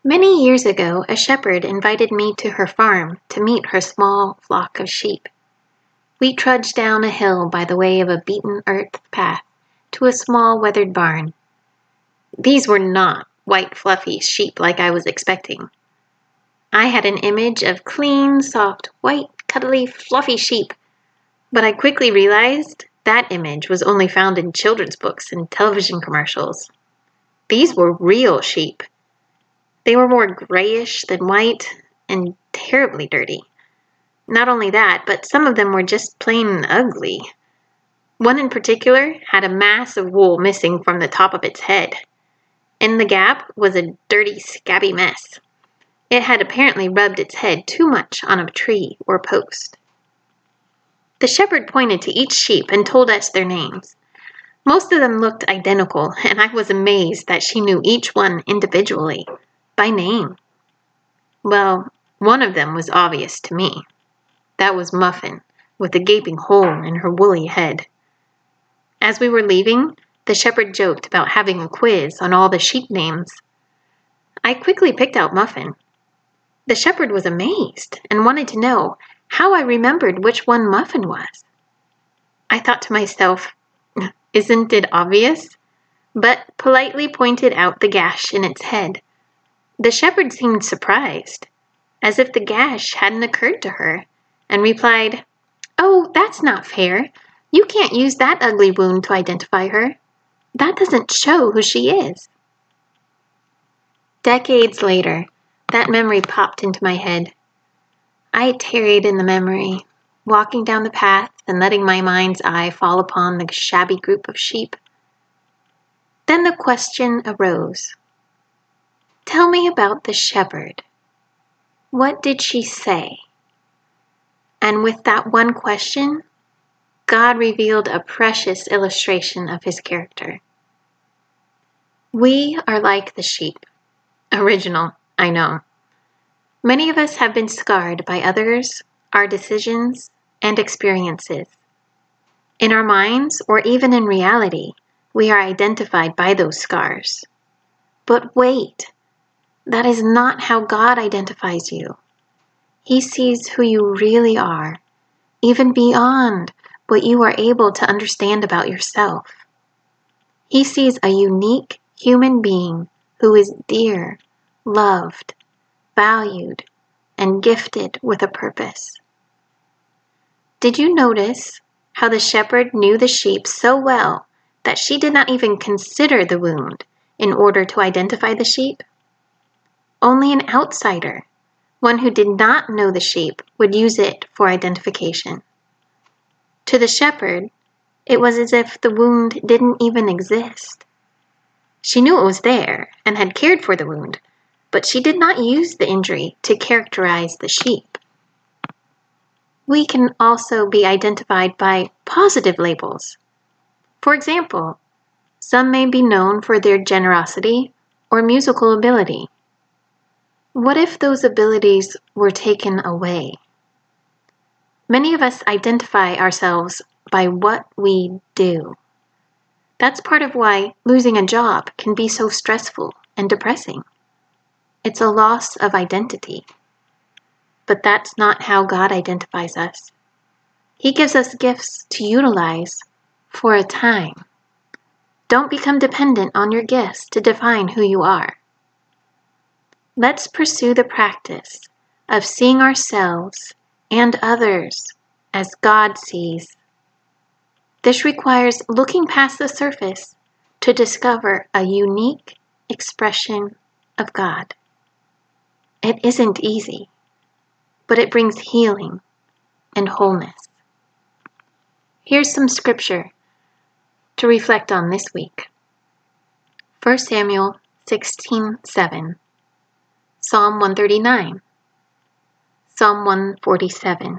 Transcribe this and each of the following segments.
Many years ago, a shepherd invited me to her farm to meet her small flock of sheep. We trudged down a hill by the way of a beaten earth path to a small weathered barn. These were not white fluffy sheep like I was expecting. I had an image of clean, soft, white, cuddly, fluffy sheep, but I quickly realized that image was only found in children's books and television commercials. These were real sheep. They were more grayish than white and terribly dirty. Not only that, but some of them were just plain ugly. One in particular had a mass of wool missing from the top of its head. In the gap was a dirty, scabby mess. It had apparently rubbed its head too much on a tree or post. The shepherd pointed to each sheep and told us their names. Most of them looked identical, and I was amazed that she knew each one individually, by name. Well, one of them was obvious to me. That was Muffin, with a gaping hole in her woolly head. As we were leaving, the shepherd joked about having a quiz on all the sheep names. I quickly picked out Muffin. The shepherd was amazed and wanted to know how I remembered which one Muffin was. I thought to myself, isn't it obvious? But politely pointed out the gash in its head. The shepherd seemed surprised, as if the gash hadn't occurred to her, and replied, "Oh, that's not fair. You can't use that ugly wound to identify her. That doesn't show who she is." Decades later, that memory popped into my head. I tarried in the memory, walking down the path and letting my mind's eye fall upon the shabby group of sheep. Then the question arose. Tell me about the shepherd. What did she say? And with that one question, God revealed a precious illustration of his character. We are like the sheep. Original, I know. Many of us have been scarred by others, our decisions, and experiences. In our minds, or even in reality, we are identified by those scars. But wait, that is not how God identifies you. He sees who you really are, even beyond what you are able to understand about yourself. He sees a unique human being who is dear, loved, valued, and gifted with a purpose. Did you notice how the shepherd knew the sheep so well that she did not even consider the wound in order to identify the sheep? Only an outsider, one who did not know the sheep, would use it for identification. To the shepherd, it was as if the wound didn't even exist. She knew it was there and had cared for the wound, but she did not use the injury to characterize the sheep. We can also be identified by positive labels. For example, some may be known for their generosity or musical ability. What if those abilities were taken away? Many of us identify ourselves by what we do. That's part of why losing a job can be so stressful and depressing. It's a loss of identity. But that's not how God identifies us. He gives us gifts to utilize for a time. Don't become dependent on your gifts to define who you are. Let's pursue the practice of seeing ourselves and others as God sees. This requires looking past the surface to discover a unique expression of God. It isn't easy, but it brings healing and wholeness. Here's some scripture to reflect on this week. 1 Samuel 16:7, Psalm 139, Psalm 147,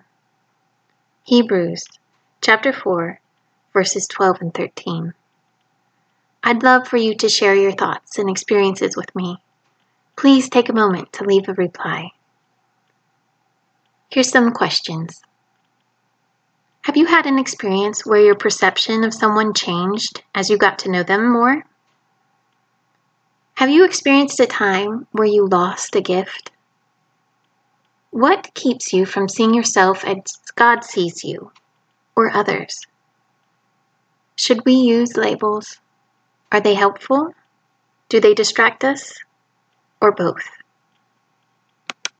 Hebrews chapter 4, verses 12 and 13. I'd love for you to share your thoughts and experiences with me. Please take a moment to leave a reply. Here's some questions. Have you had an experience where your perception of someone changed as you got to know them more? Have you experienced a time where you lost a gift? What keeps you from seeing yourself as God sees you or others? Should we use labels? Are they helpful? Do they distract us? Or both?